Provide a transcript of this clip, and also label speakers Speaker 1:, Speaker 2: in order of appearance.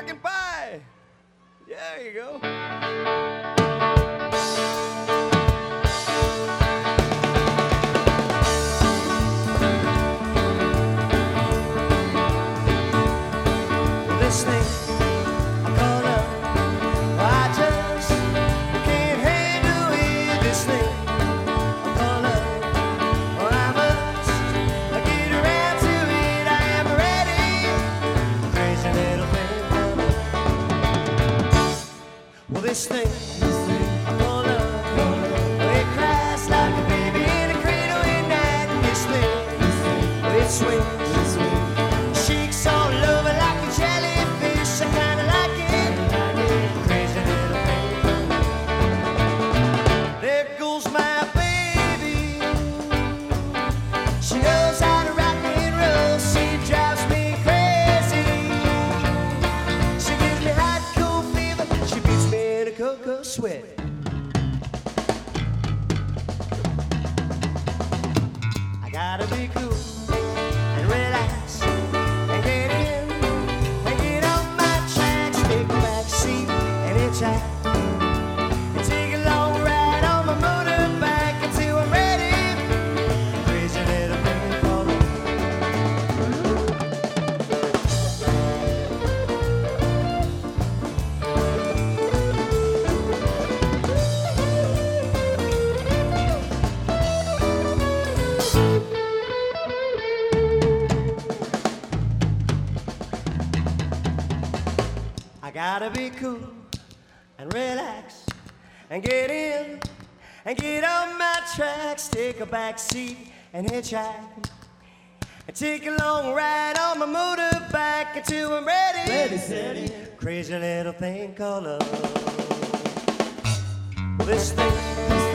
Speaker 1: American Pie. Yeah, there you go.
Speaker 2: This thing I call love, I just can't handle it. This thing I call love, I must get around to it. I am ready, crazy little thing. Well, this thing I call love, it cries like a baby in a cradle at night. And this thing, well, it swings. Shakes all over like a jellyfish. I kinda like it. Crazy little thing. There goes my baby. She knows how to rock and roll. She drives me crazy. She gives me hot, cold fever. She beats me in a cocoa sweat. I gotta be cool and relax and get in and get on my tracks, take a back seat and hitchhike and take a long ride on my motorbike until I'm ready. Crazy little thing called love. I gotta be cool and relax and get in and get on my tracks, take a back seat and hitchhike and take a long ride on my motorbike until I'm ready. Ready, steady. Crazy little thing called love. Well, this thing